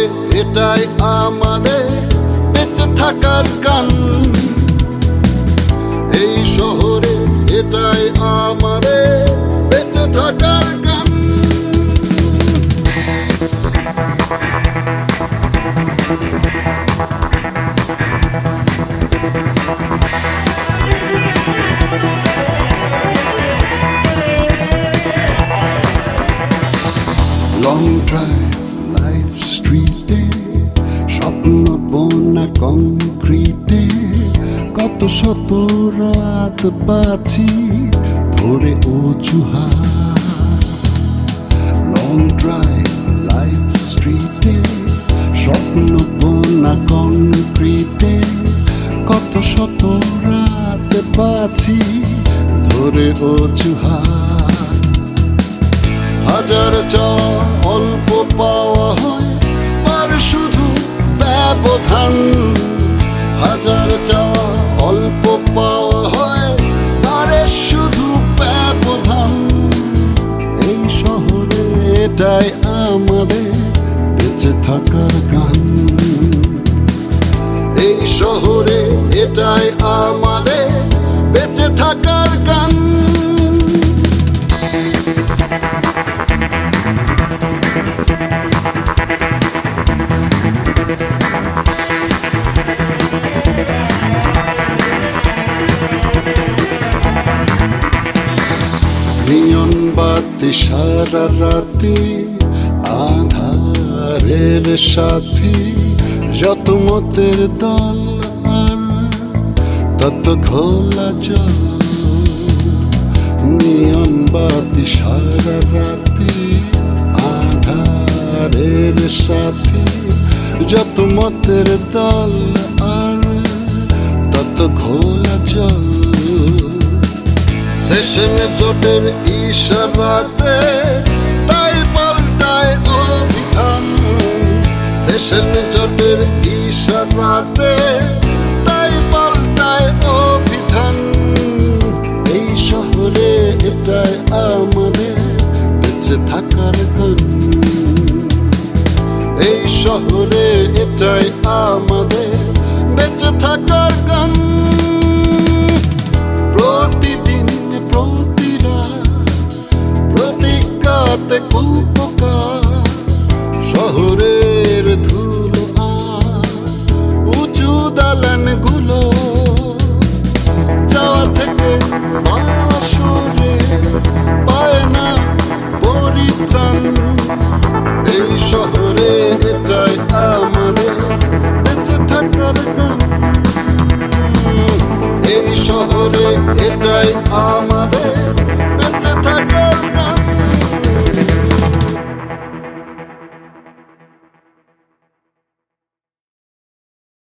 এটাই আমাদের বেঁচে থাকার গান। এই শহরে এটাই আমাদের বেঁচে থাকার গান। লং ড্রাইভ লাইফ স্ট্রিটে, স্বপ্ন বোনা কংক্রিটে, কত শত রাত বাঁচি ধরে অজুহাত। লং ড্রাইভ লাইফ স্ট্রিটে, স্বপ্ন বোনা কংক্রিটে, কত শত রাত বাঁচি ধরে অজুহাত। হাজার চাওয়া অল্প পাওয়া হয়, আর শুধু ব্যবধান। হাজার চাওয়া অল্প পাওয়া হয়, আরে শুধু ব্যবধান। এই শহরে এটাই আমাদের বেঁচে থাকার গান। এই শহরে এটাই আমাদের বেঁচে থাকার গান। নিয়ন বাতি সারা রাতে, আধারের সাথে, যত মতের দল আর তত ঘোলা জল। নিয়ন বাতি সারা রাতে, আধারের সাথে, যত মতের দল আর তত ঘোলা জল। সেশন জোটের ইশারাতে তাই পাল্টায় অভিধান। সেশন জোটের ইশারাতে তাই পাল্টায় অভিধান। এই শহরে এটাই আমাদের বেঁচে থাকার গান। এই শহরে এটাই আমাদের বেঁচে থাকার গান। প্রতিদিন প্রতিরাত প্রতিজ্ঞাতে কুপকার, শহর